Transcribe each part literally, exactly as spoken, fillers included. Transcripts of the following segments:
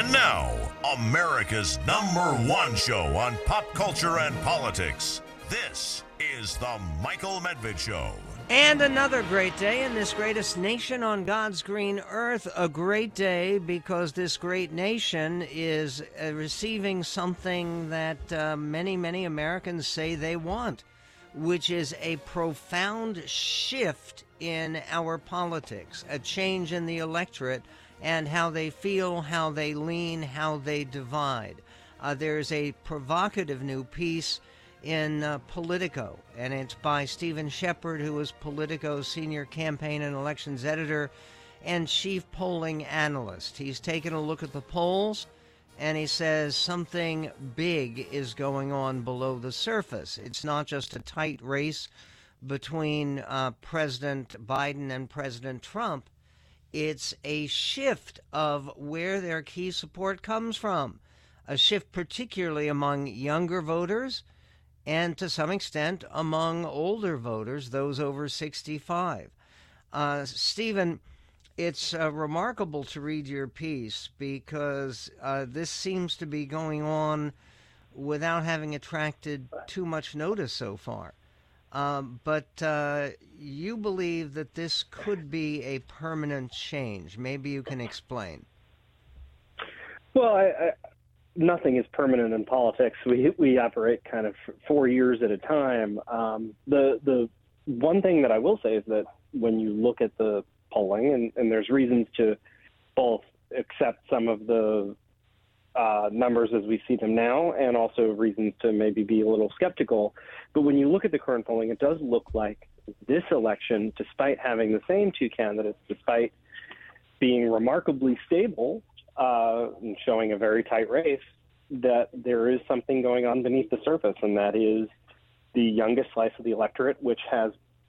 And now, America's number one show on pop culture and politics. This is The Michael Medved Show. And another great day in this greatest nation on God's green earth. A great day because this great nation is uh, receiving something that uh, many, many Americans say they want, which is a profound shift in our politics, a change in the electorate and how they feel, how they lean, how they divide. Uh, there's a provocative new piece in uh, Politico, and it's by Stephen Shepard, who is Politico's senior campaign and elections editor and chief polling analyst. He's taken a look at the polls, and he says something big is going on below the surface. It's not just a tight race between uh, President Biden and President Trump. It's a shift of where their key support comes from, a shift particularly among younger voters and to some extent among older voters, those over sixty-five. Uh, Stephen, it's uh, remarkable to read your piece because uh, this seems to be going on without having attracted too much notice so far. Um, but uh, you believe that this could be a permanent change. Maybe you can explain. Well, I, I, nothing is permanent in politics. We we operate kind of four years at a time. Um, the the one thing that I will say is that when you look at the polling, and, and there's reasons to both accept some of the Uh, numbers as we see them now, and also reasons to maybe be a little skeptical. But when you look at the current polling, it does look like this election, despite having the same two candidates, despite being remarkably stable uh, and showing a very tight race, that there is something going on beneath the surface, and that is the youngest slice of the electorate, which has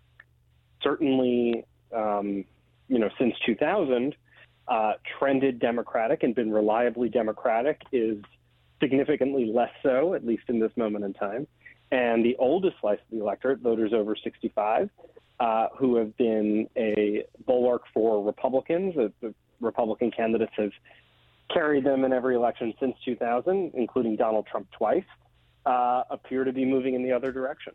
certainly, um, you know, since two thousand, Uh, trended Democratic and been reliably Democratic, is significantly less so, at least in this moment in time. And the oldest slice of the electorate, voters over sixty-five, uh, who have been a bulwark for Republicans, uh, the Republican candidates have carried them in every election since two thousand, including Donald Trump twice, uh, appear to be moving in the other direction.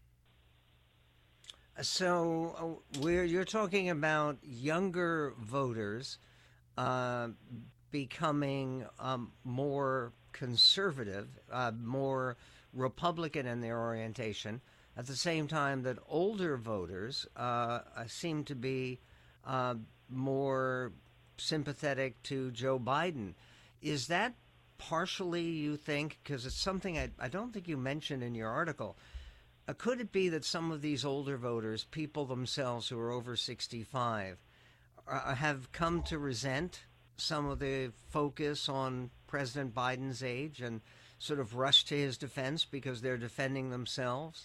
So uh, we're, you're talking about younger voters Uh, becoming um, more conservative, uh, more Republican in their orientation, at the same time that older voters uh, seem to be uh, more sympathetic to Joe Biden. Is that partially, you think, because it's something I, I don't think you mentioned in your article, uh, could it be that some of these older voters, people themselves who are over sixty-five, Uh, have come to resent some of the focus on President Biden's age and sort of rush to his defense because they're defending themselves?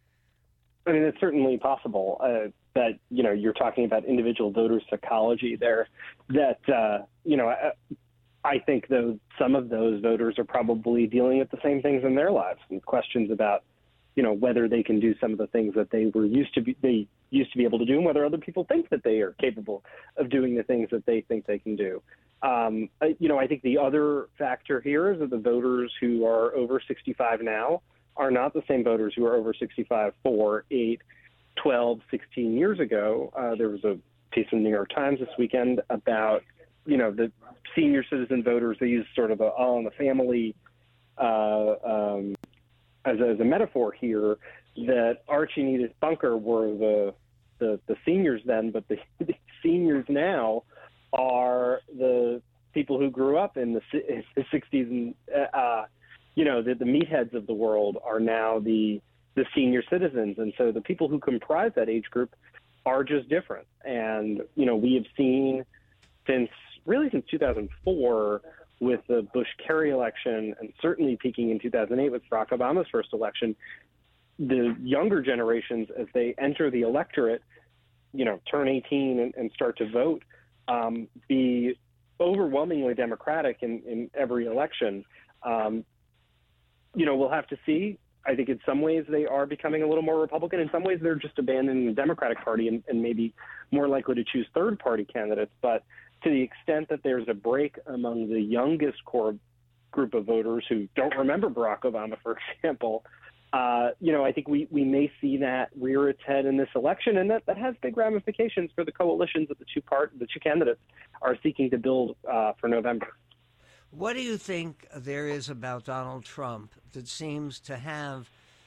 I mean, it's certainly possible uh, that, you know, you're talking about individual voter psychology there, that, uh, you know, I, I think, though, some of those voters are probably dealing with the same things in their lives, and questions about, you know, whether they can do some of the things that they were used to be, they used to be able to do, and whether other people think that they are capable of doing the things that they think they can do. Um, you know, I think the other factor here is that the voters who are over sixty-five now are not the same voters who are over sixty-five four, eight, twelve, sixteen years ago. Uh, there was a piece in the New York Times this weekend about, you know, the senior citizen voters. They use sort of a all in the family uh, um, as, a, as a metaphor here, that Archie and Edith Bunker were the The, the seniors then, but the, the seniors now are the people who grew up in the, the sixties, and uh, you know, the, the meatheads of the world are now the the senior citizens, and so the people who comprise that age group are just different. And you know, we have seen since really since two thousand four with the Bush-Kerry election, and certainly peaking in two thousand eight with Barack Obama's first election, the younger generations, as they enter the electorate, you know, turn eighteen and, and start to vote, um, be overwhelmingly Democratic in, in every election. Um, you know, we'll have to see. I think in some ways they are becoming a little more Republican. In some ways they're just abandoning the Democratic Party and, and maybe more likely to choose third-party candidates. But to the extent that there's a break among the youngest core group of voters who don't remember Barack Obama, for example, uh, you know, I think we, we may see that rear its head in this election, and that, that has big ramifications for the coalitions that the two part the two candidates are seeking to build uh, for November. What do you think there is about Donald Trump that seems to have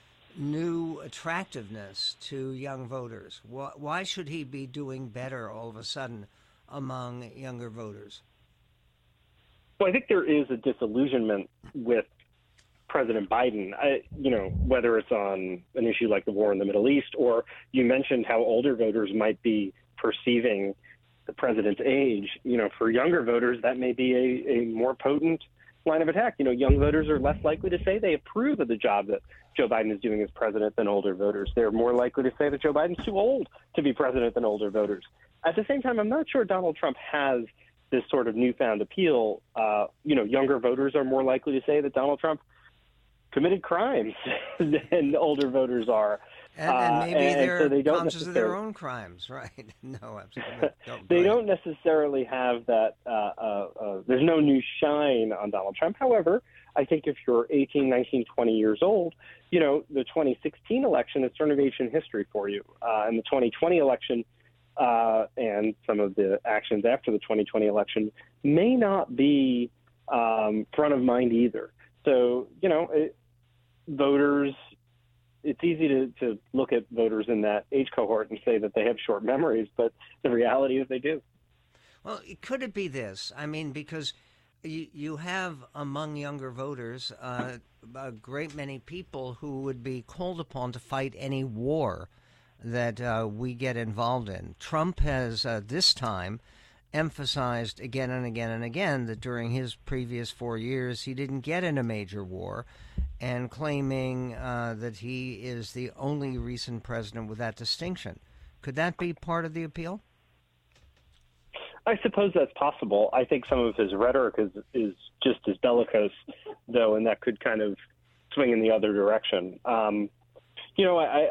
new attractiveness to young voters? Why should he be doing better all of a sudden among younger voters? Well, I think there is a disillusionment with President Biden, I, you know, whether it's on an issue like the war in the Middle East, or you mentioned how older voters might be perceiving the president's age. You know, for younger voters, that may be a, a more potent line of attack. You know, young voters are less likely to say they approve of the job that Joe Biden is doing as president than older voters. They're more likely to say that Joe Biden's too old to be president than older voters. At the same time, I'm not sure Donald Trump has this sort of newfound appeal. Uh, you know, younger voters are more likely to say that Donald Trump committed crimes than older voters are. And, and maybe uh, and, they're and so they don't conscious of their own crimes, right? No, absolutely. Don't, they ahead. don't necessarily have that. Uh, uh, uh, there's no new shine on Donald Trump. However, I think if you're eighteen, nineteen, twenty years old, you know, the twenty sixteen election is turn of age in history for you. Uh, and the twenty twenty election uh, and some of the actions after the twenty twenty election may not be um, front of mind either. So, you know, it, voters, it's easy to, to look at voters in that age cohort and say that they have short memories, but the reality is they do. Well, could it be this? I mean, because you, you have among younger voters uh, a great many people who would be called upon to fight any war that uh, we get involved in. Trump has uh, this time emphasized again and again and again that during his previous four years he didn't get in a major war, and claiming uh, that he is the only recent president with that distinction. Could that be part of the appeal? I suppose that's possible. I think some of his rhetoric is, is just as bellicose, though, and that could kind of swing in the other direction. Um, you know, I,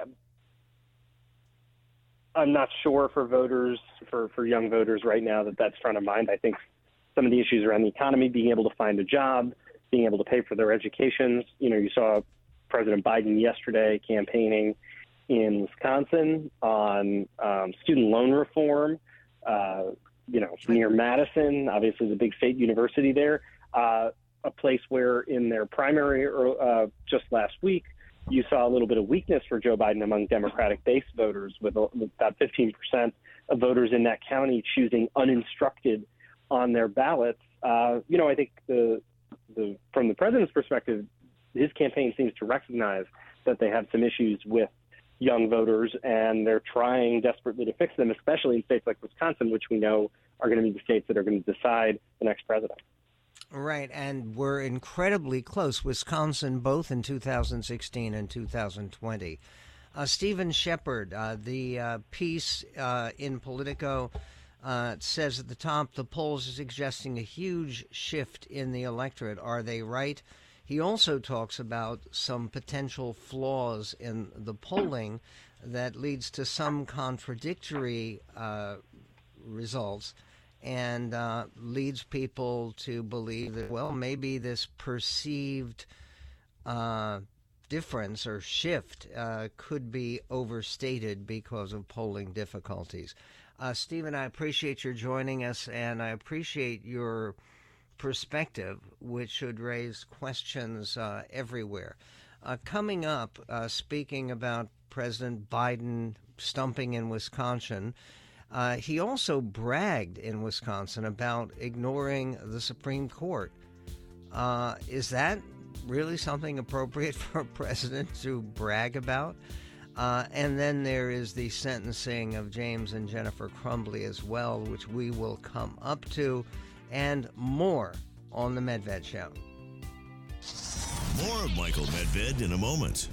I'm not sure for voters, for, for young voters right now, that that's front of mind. I think some of the issues around the economy, being able to find a job, being able to pay for their educations. You know, you saw President Biden yesterday campaigning in Wisconsin on um, student loan reform, uh, you know, near Madison, obviously the big state university there, uh, a place where in their primary uh, just last week, you saw a little bit of weakness for Joe Biden among Democratic base voters, with, with about fifteen percent of voters in that county choosing uninstructed on their ballots. Uh, you know, I think the, the from the president's perspective, his campaign seems to recognize that they have some issues with young voters, and they're trying desperately to fix them, especially in states like Wisconsin, which we know are going to be the states that are going to decide the next president. Right, and we're incredibly close, Wisconsin, both in two thousand sixteen and two thousand twenty. Uh, Stephen Shepard, uh, the uh, piece uh, in Politico uh, says at the top, the polls are suggesting a huge shift in the electorate. Are they right? He also talks about some potential flaws in the polling that leads to some contradictory uh, results, and uh, leads people to believe that, well, maybe this perceived uh, difference or shift uh, could be overstated because of polling difficulties. Uh, Stephen, I appreciate your joining us, and I appreciate your perspective, which should raise questions uh, everywhere. Uh, coming up, uh, speaking about President Biden stumping in Wisconsin, Uh, he also bragged in Wisconsin about ignoring the Supreme Court. Uh, is that really something appropriate for a president to brag about? Uh, and then there is the sentencing of James and Jennifer Crumbley as well, which we will come up to, and more on The Medved Show. More of Michael Medved in a moment.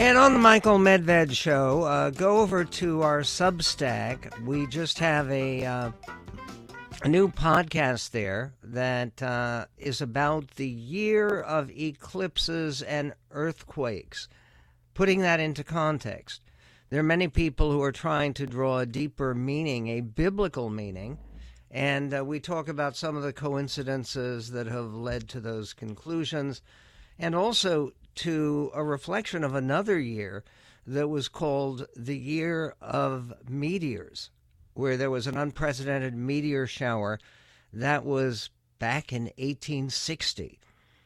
And on the Michael Medved Show, uh, go over to our Substack. We just have a, uh, a new podcast there that uh, is about the year of eclipses and earthquakes. Putting that into context, there are many people who are trying to draw a deeper meaning, a biblical meaning, and uh, we talk about some of the coincidences that have led to those conclusions, and also to a reflection of another year that was called the Year of Meteors, where there was an unprecedented meteor shower that was back in eighteen sixty,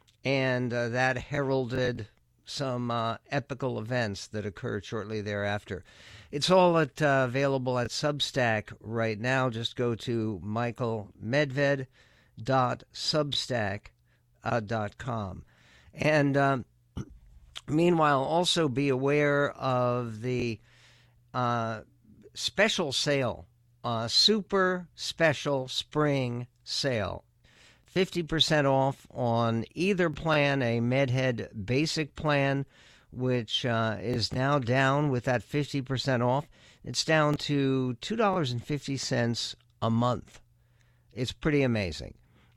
and uh, that heralded some uh, epical events that occurred shortly thereafter. It's all at, uh, available at Substack right now. Just go to michael medved dot substack dot com. And um, meanwhile, also be aware of the uh, special sale, uh, super special spring sale. fifty percent off on either plan, a MedHead basic plan, which uh, is now down with that fifty percent off. It's down to two dollars and fifty cents a month. It's pretty amazing.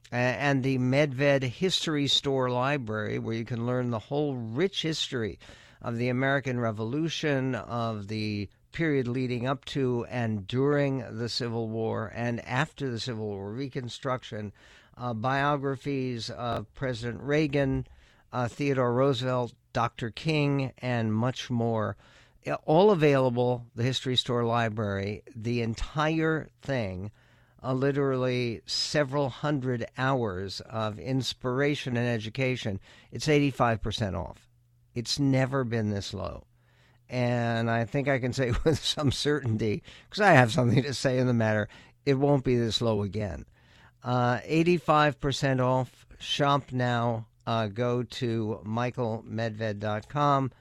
And the Medved History Store Library, where you can learn the whole rich history of the American Revolution, of the period leading up to and during the Civil War and after the Civil War, Reconstruction, uh, biographies of President Reagan, uh, Theodore Roosevelt, Doctor King, and much more. All available, the History Store Library, the entire thing. Uh, literally several hundred hours of inspiration and education. It's eighty-five percent off. It's never been this low. And I think I can say with some certainty, because I have something to say in the matter, it won't be this low again. Uh, eighty-five percent off. Shop now. Uh, go to michael medved dot com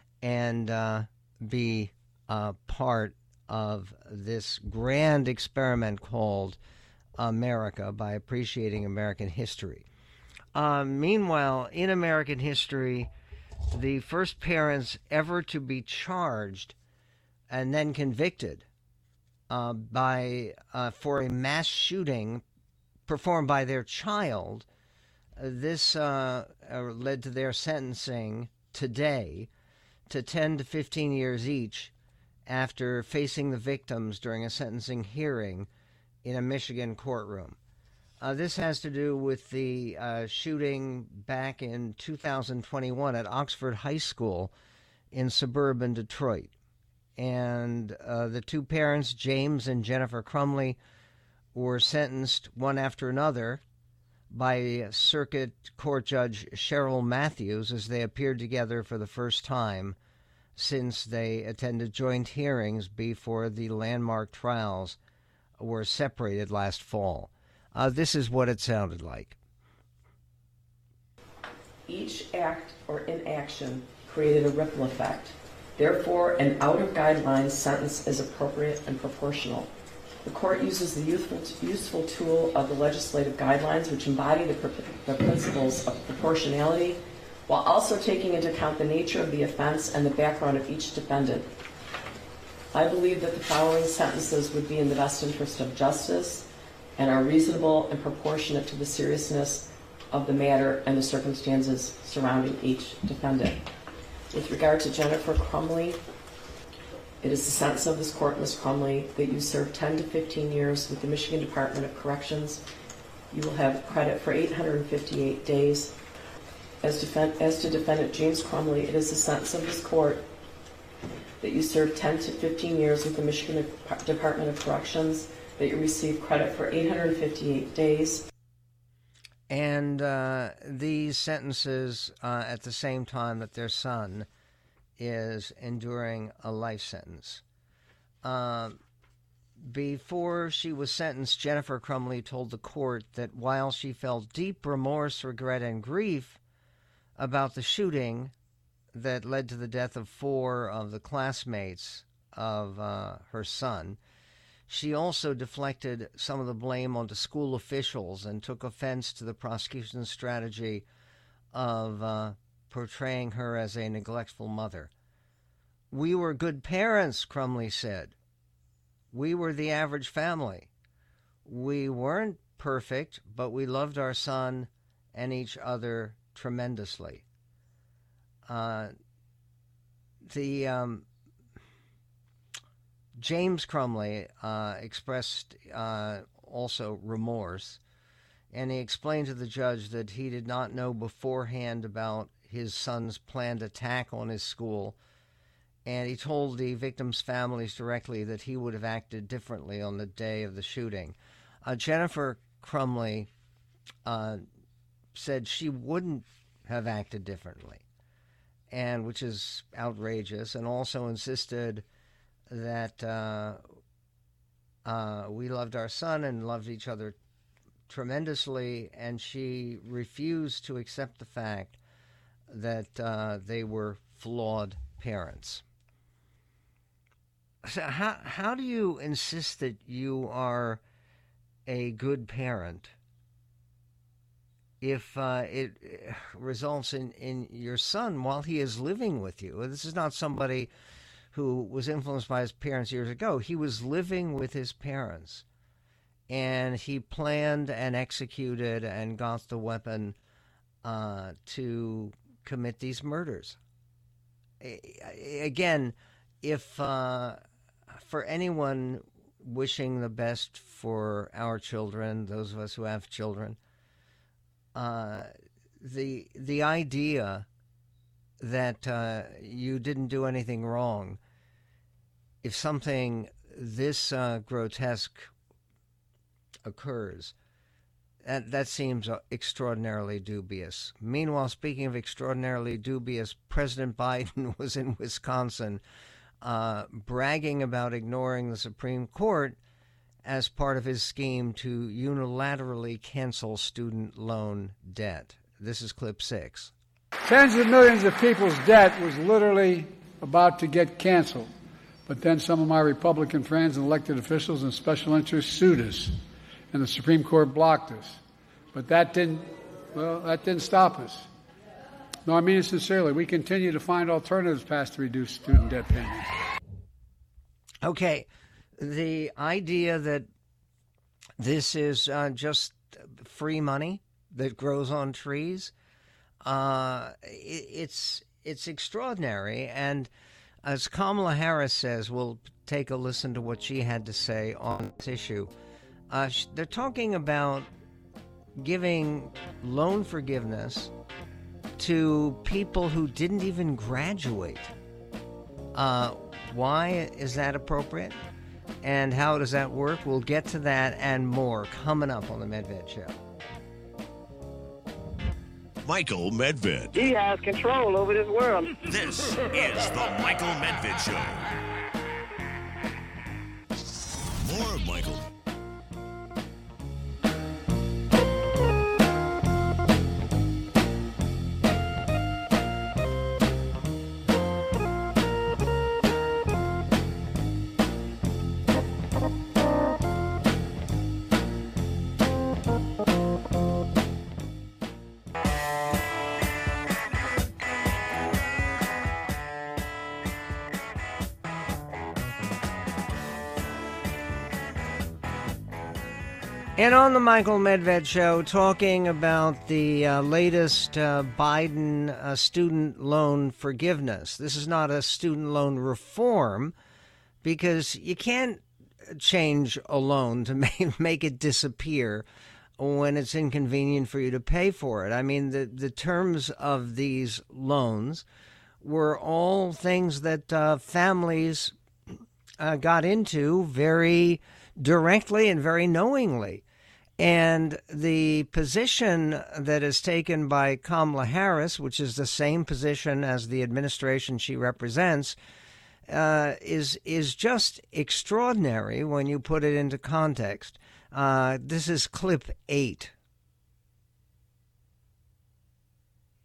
and uh, be uh, part of this grand experiment called America by appreciating American history. Uh, meanwhile, in American history, the first parents ever to be charged and then convicted uh, by uh, for a mass shooting performed by their child, uh, this uh, uh, led to their sentencing today to ten to fifteen years each, after facing the victims during a sentencing hearing in a Michigan courtroom. Uh, this has to do with the uh, shooting back in two thousand twenty-one at Oxford High School in suburban Detroit. And uh, the two parents, James and Jennifer Crumley, were sentenced one after another by Circuit Court Judge Cheryl Matthews as they appeared together for the first time since they attended joint hearings before the landmark trials were separated last fall. Uh, this is what it sounded like. Each act or inaction created a ripple effect. Therefore, an out-of-guidelines sentence is appropriate and proportional. The court uses the useful, useful tool of the legislative guidelines, which embody the, the principles of proportionality, while also taking into account the nature of the offense and the background of each defendant. I believe that the following sentences would be in the best interest of justice and are reasonable and proportionate to the seriousness of the matter and the circumstances surrounding each defendant. With regard to Jennifer Crumley, it is the sentence of this court, Miz Crumley, that you serve ten to fifteen years with the Michigan Department of Corrections. You will have credit for eight hundred fifty-eight days. As, defend, as to defendant James Crumley, it is the sentence of this court that you serve ten to fifteen years with the Michigan Department of Corrections, that you receive credit for eight hundred fifty-eight days. And uh, these sentences uh, at the same time that their son is enduring a life sentence. Uh, before she was sentenced, Jennifer Crumley told the court that while she felt deep remorse, regret, and grief about the shooting that led to the death of four of the classmates of uh, her son, she also deflected some of the blame onto school officials and took offense to the prosecution's strategy of uh, portraying her as a neglectful mother. We were good parents, Crumley said. We were the average family. We weren't perfect, but we loved our son and each other tremendously. Uh, the um, James Crumley uh, expressed uh, also remorse, and he explained to the judge that he did not know beforehand about his son's planned attack on his school, and he told the victims' families directly that he would have acted differently on the day of the shooting. Uh, Jennifer Crumley uh, said she wouldn't have acted differently, and which is outrageous, and also insisted that uh, uh, we loved our son and loved each other tremendously, and she refused to accept the fact that uh, they were flawed parents. So how how do you insist that you are a good parent if uh, it results in, in your son while he is living with you? This is not somebody who was influenced by his parents years ago. He was living with his parents, and he planned and executed and got the weapon uh, to commit these murders. Again, if uh, for anyone wishing the best for our children, those of us who have children, uh, the the idea that uh, you didn't do anything wrong, if something this uh, grotesque occurs, that, that seems extraordinarily dubious. Meanwhile, speaking of extraordinarily dubious, President Biden was in Wisconsin uh, bragging about ignoring the Supreme Court as part of his scheme to unilaterally cancel student loan debt. This is clip six. Tens of millions of people's debt was literally about to get canceled. But then some of my Republican friends and elected officials and special interests sued us, and the Supreme Court blocked us. But that didn't, well, that didn't stop us. No, I mean it sincerely. We continue to find alternatives paths to reduce student debt payments. Okay, the idea that this is uh, just free money that grows on trees, uh, it, it's it's extraordinary. And as Kamala Harris says, we'll take a listen to what she had to say on this issue. Uh, they're talking about giving loan forgiveness to people who didn't even graduate. Uh, why is that appropriate? And how does that work? We'll get to that and more coming up on the Medved Show. Michael Medved. He has control over this world. This is the Michael Medved Show. More of Michael. And on the Michael Medved Show, talking about the uh, latest uh, Biden uh, student loan forgiveness. This is not a student loan reform, because you can't change a loan to make, make it disappear when it's inconvenient for you to pay for it. I mean, the, the terms of these loans were all things that uh, families uh, got into very directly and very knowingly. And the position that is taken by Kamala Harris, which is the same position as the administration she represents, uh, is is just extraordinary when you put it into context. Uh, this is clip eight.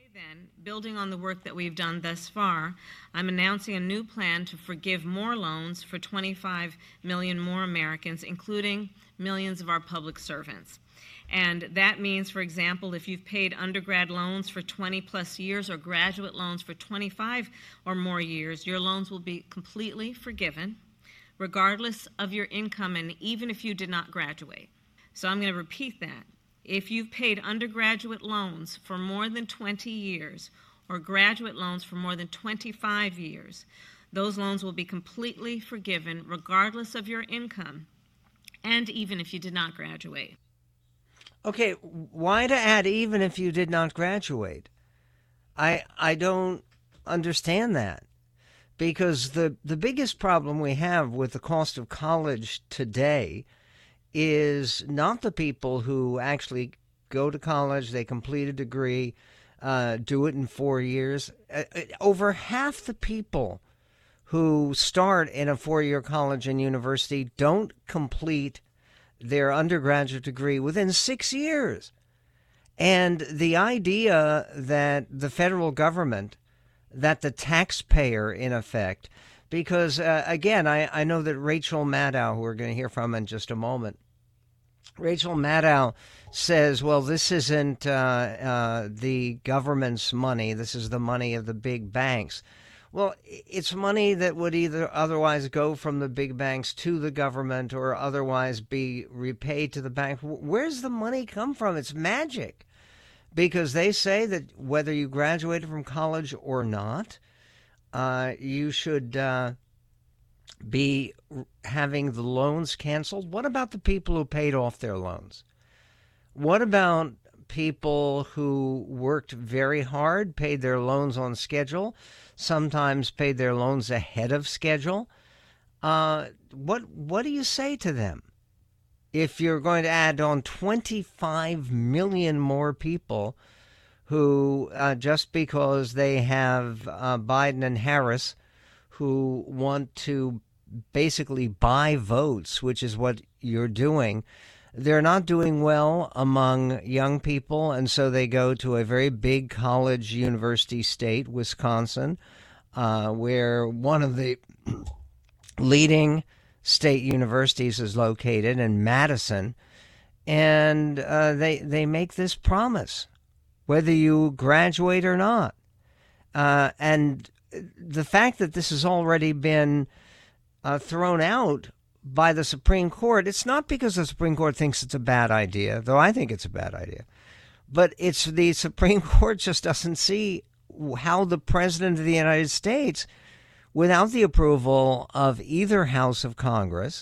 Then, building on the work that we've done thus far, I'm announcing a new plan to forgive more loans for twenty-five million more Americans, including millions of our public servants. And that means, for example, if you've paid undergrad loans for twenty plus years or graduate loans for twenty-five or more years, your loans will be completely forgiven, regardless of your income and even if you did not graduate. So I'm going to repeat that. If you've paid undergraduate loans for more than twenty years or graduate loans for more than twenty-five years, those loans will be completely forgiven regardless of your income and even if you did not graduate. Okay, why to add even if you did not graduate? I I don't understand that. Because the, the biggest problem we have with the cost of college today is not the people who actually go to college, they complete a degree, uh, do it in four years. Uh, over half the people who start in a four-year college and university don't complete their undergraduate degree within six years. And the idea that the federal government, that the taxpayer, in effect, because, uh, again, I, I know that Rachel Maddow, who we're going to hear from in just a moment, Rachel Maddow says, well, this isn't uh, uh, the government's money. This is the money of the big banks. Well, it's money that would either otherwise go from the big banks to the government or otherwise be repaid to the bank. Where's the money come from? It's magic. Because they say that whether you graduated from college or not, uh, you should uh, be having the loans canceled. What about the people who paid off their loans? What about people who worked very hard, paid their loans on schedule, sometimes paid their loans ahead of schedule? Uh, what what do you say to them? If you're going to add on twenty-five million more people who, uh, just because they have uh, Biden and Harris, who want to basically buy votes, which is what you're doing, they're not doing well among young people, and so they go to a very big college university state, Wisconsin, uh, where one of the leading state universities is located in Madison, and uh, they they make this promise, whether you graduate or not. Uh, and the fact that this has already been uh, thrown out by the Supreme Court, it's not because the Supreme Court thinks it's a bad idea, though I think it's a bad idea, but it's the Supreme Court just doesn't see how the President of the United States, without the approval of either house of Congress,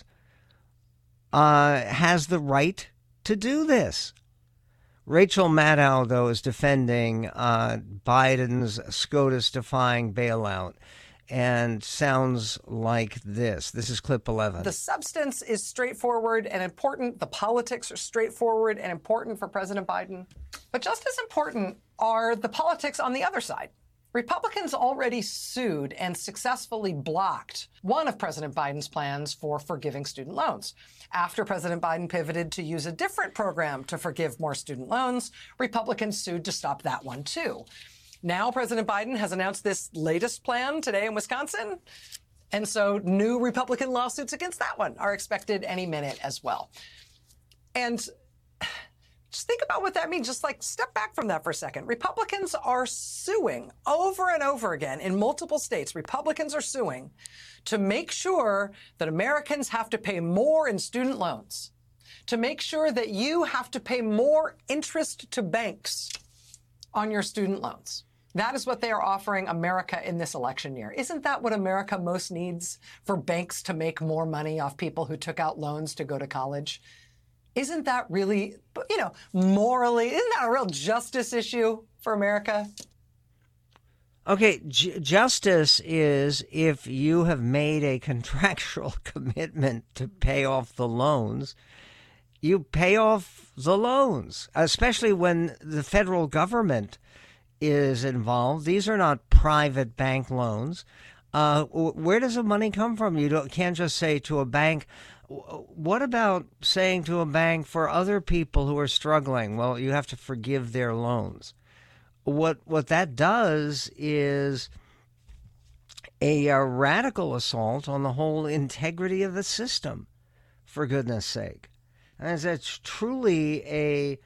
uh, has the right to do this. Rachel Maddow, though, is defending uh, Biden's SCOTUS-defying bailout and sounds like this. This is clip eleven. The substance is straightforward and important. The politics are straightforward and important for President Biden. But just as important are the politics on the other side. Republicans already sued and successfully blocked one of President Biden's plans for forgiving student loans. After President Biden pivoted to use a different program to forgive more student loans, Republicans sued to stop that one, too. Now President Biden has announced this latest plan today in Wisconsin, and so new Republican lawsuits against that one are expected any minute as well. And just think about what that means. Just like step back from that for a second. Republicans are suing over and over again in multiple states. Republicans are suing to make sure that Americans have to pay more in student loans, to make sure that you have to pay more interest to banks on your student loans. That is what they are offering America in this election year. Isn't that what America most needs? For banks to make more money off people who took out loans to go to college? Isn't that really, you know, morally, isn't that a real justice issue for America? Okay, j- justice is if you have made a contractual commitment to pay off the loans, you pay off the loans, especially when the federal government is involved. These are not private bank loans. Uh, where does the money come from? You don't, can't just say to a bank. What about saying to a bank for other people who are struggling, well, you have to forgive their loans? what what that does is a, a radical assault on the whole integrity of the system, for goodness sake. And it's truly a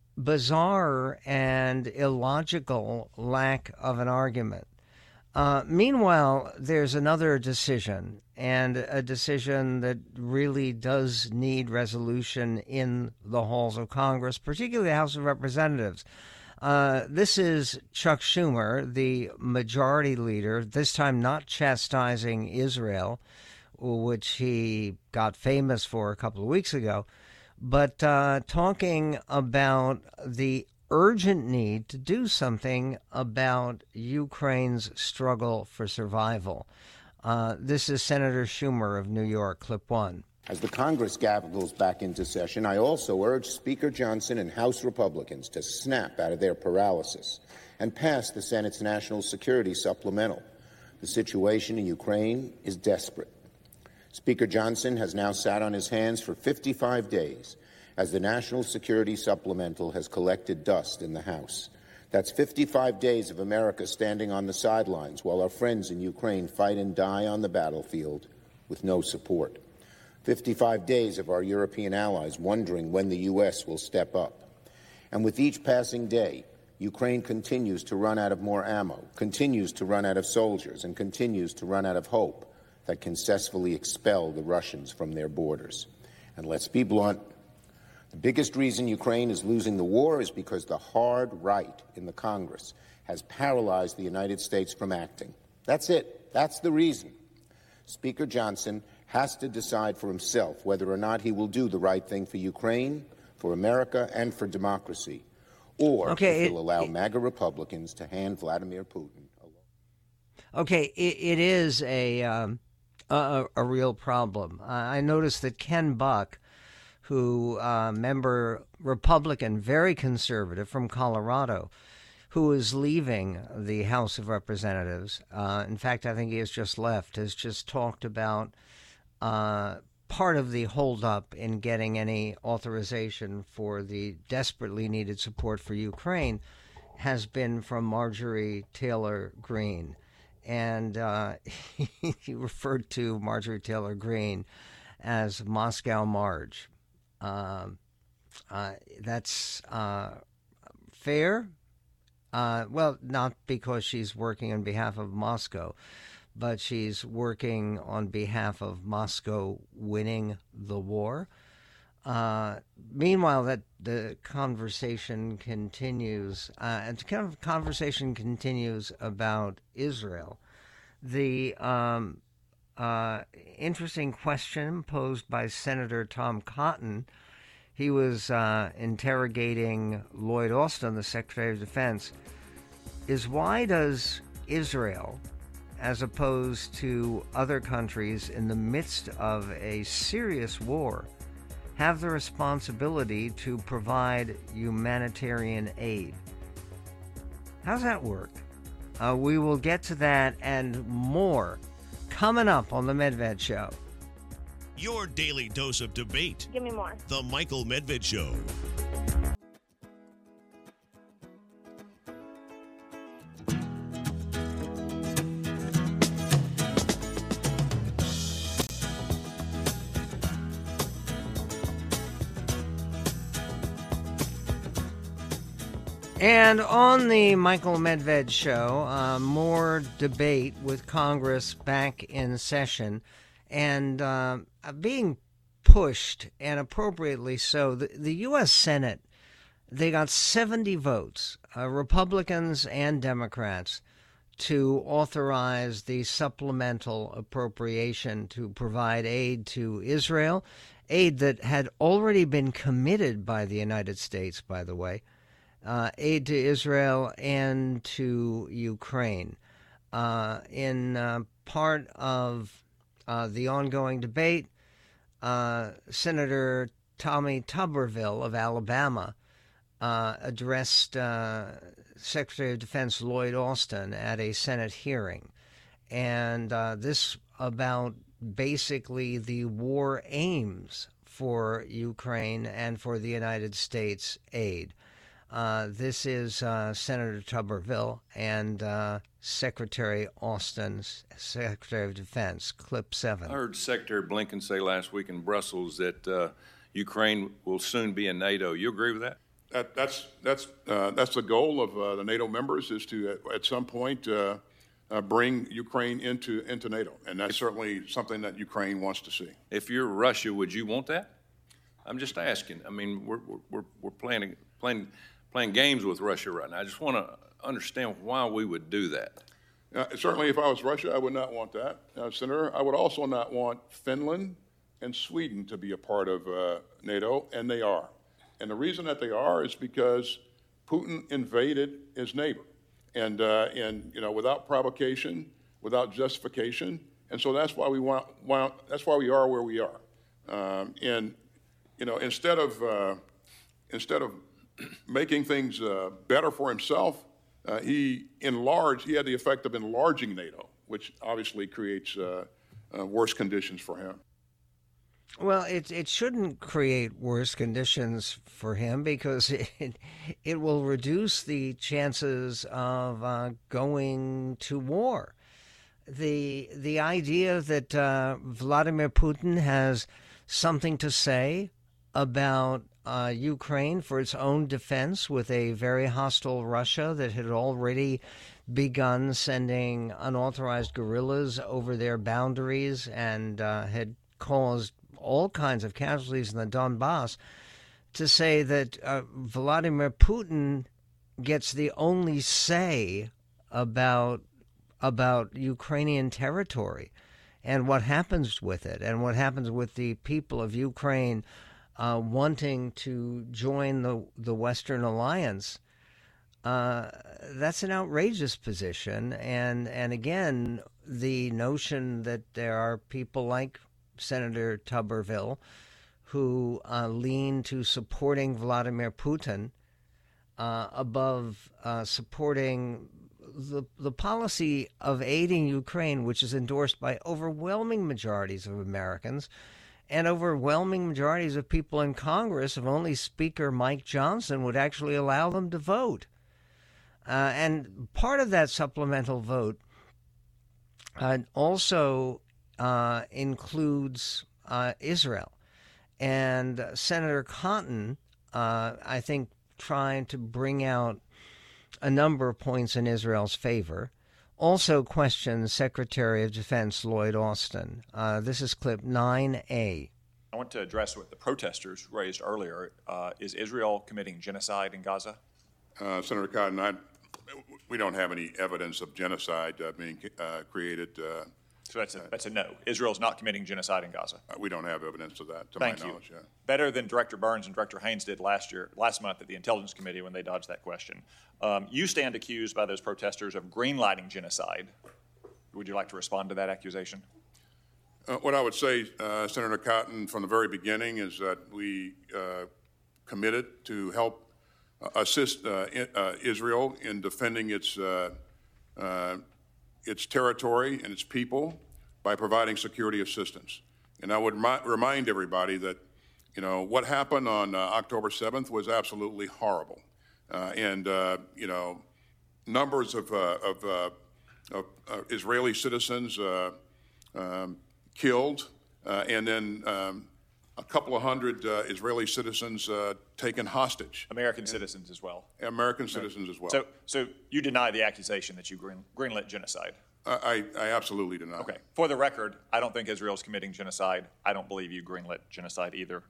bizarre and illogical lack of an argument. Uh, meanwhile, there's another decision, and a decision that really does need resolution in the halls of Congress, particularly the House of Representatives. Uh, this is Chuck Schumer, the majority leader, this time not chastising Israel, which he got famous for a couple of weeks ago, but uh, talking about the urgent need to do something about Ukraine's struggle for survival. Uh, this is Senator Schumer of New York, clip one. As the Congress gavels back into session, I also urge Speaker Johnson and House Republicans to snap out of their paralysis and pass the Senate's National Security Supplemental. The situation in Ukraine is desperate. Speaker Johnson has now sat on his hands for fifty-five days as the National Security Supplemental has collected dust in the House. That's fifty-five days of America standing on the sidelines while our friends in Ukraine fight and die on the battlefield with no support. fifty-five days of our European allies wondering when the U S will step up. And with each passing day, Ukraine continues to run out of more ammo, continues to run out of soldiers, and continues to run out of hope that can successfully expel the Russians from their borders. And let's be blunt, the biggest reason Ukraine is losing the war is because the hard right in the Congress has paralyzed the United States from acting. That's it. That's the reason. Speaker Johnson has to decide for himself whether or not he will do the right thing for Ukraine, for America, and for democracy, or okay, if he'll it, allow it, MAGA Republicans to hand Vladimir Putin alone. Okay, it, it is a, um, a a real problem. Uh, I noticed that Ken Buck, who uh, member Republican, very conservative from Colorado, who is leaving the House of Representatives, uh, in fact, I think he has just left, has just talked about uh, part of the holdup in getting any authorization for the desperately needed support for Ukraine has been from Marjorie Taylor Greene. And uh, he referred to Marjorie Taylor Greene as Moscow Marge. Um, uh, that's uh, fair. Uh, well, not because she's working on behalf of Moscow, but she's working on behalf of Moscow winning the war. Uh, meanwhile, that the conversation continues, uh, and the kind of conversation continues about Israel. The um, uh, interesting question posed by Senator Tom Cotton. He was uh, interrogating Lloyd Austin, the Secretary of Defense, is why does Israel, as opposed to other countries in the midst of a serious war, have the responsibility to provide humanitarian aid? How's that work? Uh, we will get to that and more coming up on The Medved Show. Your daily dose of debate. Give me more. The Michael Medved Show. And on the Michael Medved Show, uh, more debate with Congress back in session and uh, being pushed, and appropriately so. The, the U S Senate, they got seventy votes, uh, Republicans and Democrats, to authorize the supplemental appropriation to provide aid to Israel, aid that had already been committed by the United States, by the way. Uh, aid to Israel and to Ukraine. Uh, in uh, part of uh, the ongoing debate, uh, Senator Tommy Tuberville of Alabama uh, addressed uh, Secretary of Defense Lloyd Austin at a Senate hearing. And uh, this about basically the war aims for Ukraine and for the United States aid. Uh, this is uh, Senator Tuberville and uh, Secretary Austin, Secretary of Defense, clip seven. I heard Secretary Blinken say last week in Brussels that uh, Ukraine will soon be in NATO. You agree with that? That, that's that's uh, that's the goal of uh, the NATO members, is to at, at some point uh, uh, bring Ukraine into into NATO, and that's certainly something that Ukraine wants to see. If you're Russia, would you want that? I'm just asking. I mean, we're we're we're playing playing playing games with Russia right now. I just want to understand why we would do that. Uh, certainly, if I was Russia, I would not want that, uh, Senator. I would also not want Finland and Sweden to be a part of uh, NATO, and they are. And the reason that they are is because Putin invaded his neighbor, and uh, and you know, without provocation, without justification, and so that's why we want. want that's why we are where we are. Um, and you know, instead of uh, instead of making things uh, better for himself, uh, he enlarged. He had the effect of enlarging NATO, which obviously creates uh, uh, worse conditions for him. Well, it it shouldn't create worse conditions for him, because it it will reduce the chances of uh, going to war. The the idea that uh, Vladimir Putin has something to say about uh, Ukraine for its own defense, with a very hostile Russia that had already begun sending unauthorized guerrillas over their boundaries and uh, had caused all kinds of casualties in the Donbass, to say that uh, Vladimir Putin gets the only say about about Ukrainian territory and what happens with it, and what happens with the people of Ukraine uh, wanting to join the the Western Alliance. Uh, that's an outrageous position, and and again, the notion that there are people like Senator Tuberville who uh, lean to supporting Vladimir Putin uh, above uh, supporting the the policy of aiding Ukraine, which is endorsed by overwhelming majorities of Americans and overwhelming majorities of people in Congress, if only Speaker Mike Johnson would actually allow them to vote. Uh, and part of that supplemental vote uh, also uh, includes uh, Israel. And uh, Senator Cotton, uh, I think, trying to bring out a number of points in Israel's favor, also questions Secretary of Defense Lloyd Austin. Uh, this is clip nine A. I want to address what the protesters raised earlier. Uh, is Israel committing genocide in Gaza? Uh, Senator Cotton, I, we don't have any evidence of genocide uh, being uh, created. Uh, so that's a, that's a no. Israel's not committing genocide in Gaza. Uh, we don't have evidence of that, to Thank my you. knowledge. Yeah. Better than Director Burns and Director Haynes did last year, last month at the Intelligence Committee when they dodged that question. Um, you stand accused by those protesters of greenlighting genocide. Would you like to respond to that accusation? Uh, what I would say, uh, Senator Cotton, from the very beginning is that we uh, committed to help uh, assist uh, in, uh, Israel in defending its uh, uh, its territory and its people by providing security assistance. And I would mi- remind everybody that, you know, what happened on uh, October seventh was absolutely horrible. Uh, and, uh, you know, numbers of, uh, of, uh, of uh, Israeli citizens uh, um, killed, uh, and then um, a couple of hundred uh, Israeli citizens uh, taken hostage. American and citizens as well. American citizens as well. So, so you deny the accusation that you green, greenlit genocide? Uh, I, I absolutely deny. Okay. For the record, I don't think Israel's committing genocide. I don't believe you greenlit genocide either.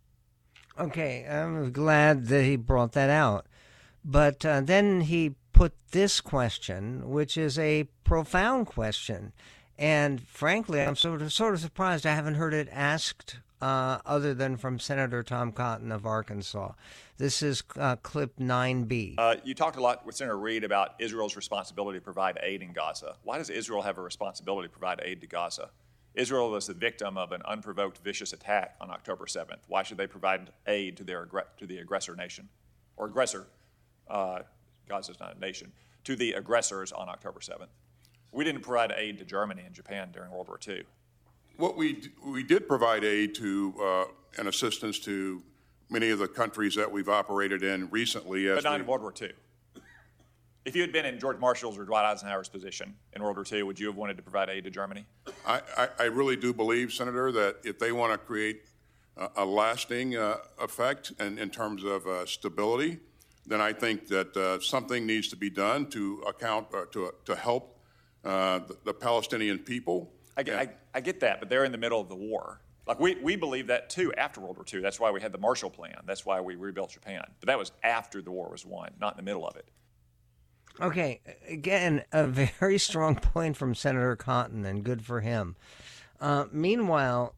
Okay, I'm glad that he brought that out. But uh, then he put this question, which is a profound question. And frankly, I'm sort of sort of surprised I haven't heard it asked uh, other than from Senator Tom Cotton of Arkansas. This is uh, clip nine B. Uh, you talked a lot with Senator Reid about Israel's responsibility to provide aid in Gaza. Why does Israel have a responsibility to provide aid to Gaza? Israel was the victim of an unprovoked, vicious attack on October seventh. Why should they provide aid to their to the aggressor nation, or aggressor? Uh, Gaza's not a nation. To the aggressors on October seventh. We didn't provide aid to Germany and Japan during World War Two. What we we did provide aid to uh, and assistance to many of the countries that we've operated in recently. As but not we, in World War Two. If you had been in George Marshall's or Dwight Eisenhower's position in World War Two, would you have wanted to provide aid to Germany? I, I, I really do believe, Senator, that if they want to create a, a lasting uh, effect and in terms of uh, stability, then I think that uh, something needs to be done to account uh, to to help uh, the, the Palestinian people. I get, I, I get that, but they're in the middle of the war. Like we, we believe that too after World War Two. That's why we had the Marshall Plan. That's why we rebuilt Japan. But that was after the war was won, not in the middle of it. Okay, again, a very strong point from Senator Cotton, and good for him. Uh, meanwhile,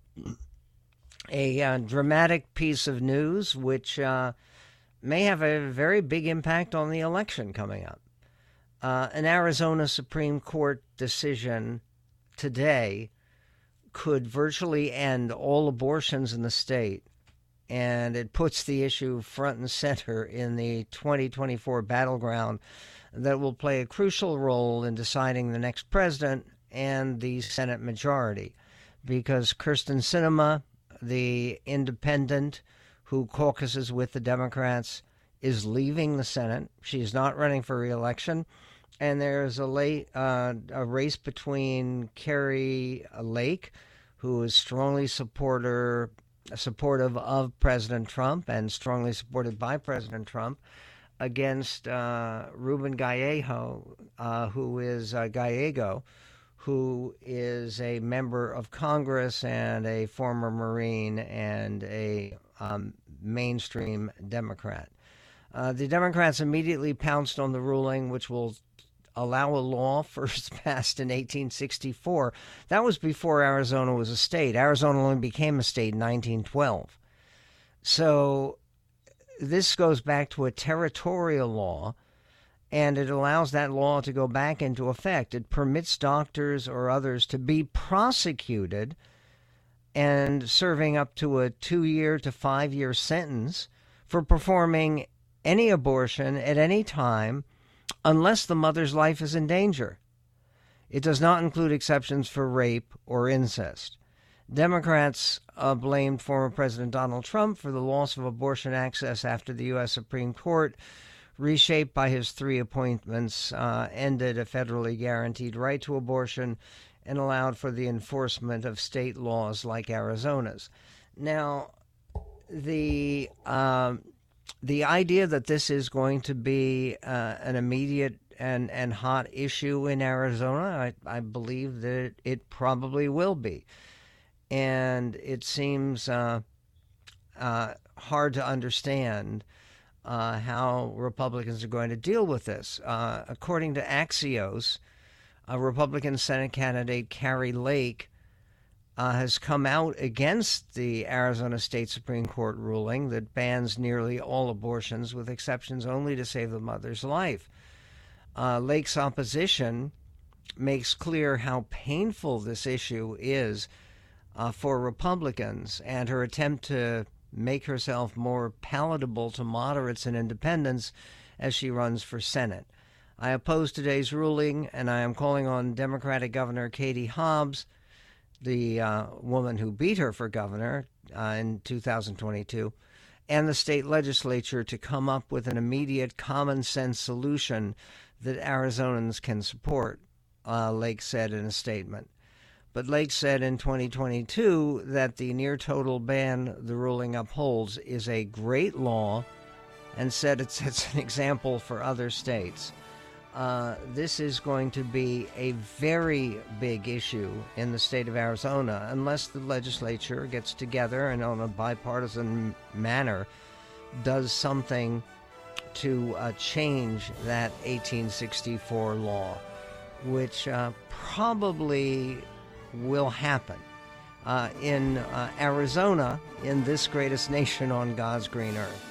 a uh, dramatic piece of news which uh, may have a very big impact on the election coming up. Uh, an Arizona Supreme Court decision today could virtually end all abortions in the state, and it puts the issue front and center in the twenty twenty-four battleground that will play a crucial role in deciding the next president and the Senate majority, because Kyrsten Sinema, the independent who caucuses with the Democrats, is leaving the Senate. She's not running for re-election. And there's a, late, uh, a race between Kari Lake, who is strongly supporter, supportive of President Trump and strongly supported by President Trump, against uh, Ruben Gallego, uh, who is uh, Gallego, who is a member of Congress and a former Marine and a um, mainstream Democrat. Uh, the Democrats immediately pounced on the ruling, which will allow a law first passed in eighteen sixty-four. That was before Arizona was a state. Arizona only became a state in nineteen twelve. So this goes back to a territorial law, and it allows that law to go back into effect. It permits doctors or others to be prosecuted and serving up to a two-year to five-year sentence for performing any abortion at any time unless the mother's life is in danger. It does not include exceptions for rape or incest. Democrats uh, blamed former President Donald Trump for the loss of abortion access after the U S Supreme Court, reshaped by his three appointments, uh, ended a federally guaranteed right to abortion and allowed for the enforcement of state laws like Arizona's. Now, the um, the idea that this is going to be uh, an immediate and, and hot issue in Arizona, I, I believe that it, it probably will be. And it seems uh, uh, hard to understand uh, how Republicans are going to deal with this. Uh, according to Axios, a Republican Senate candidate, Kari Lake, uh, has come out against the Arizona State Supreme Court ruling that bans nearly all abortions, with exceptions only to save the mother's life. Uh, Lake's opposition makes clear how painful this issue is Uh, for Republicans, and her attempt to make herself more palatable to moderates and independents as she runs for Senate. I oppose today's ruling, and I am calling on Democratic Governor Katie Hobbs, the uh, woman who beat her for governor uh, in two thousand twenty-two, and the state legislature to come up with an immediate common-sense solution that Arizonans can support, uh, Lake said in a statement. But Lake said in twenty twenty-two that the near-total ban the ruling upholds is a great law, and said it sets an example for other states. Uh, this is going to be a very big issue in the state of Arizona unless the legislature gets together and on a bipartisan manner does something to uh, change that eighteen sixty-four law, which uh, probably will happen. Uh, in uh, Arizona, in this greatest nation on God's green earth.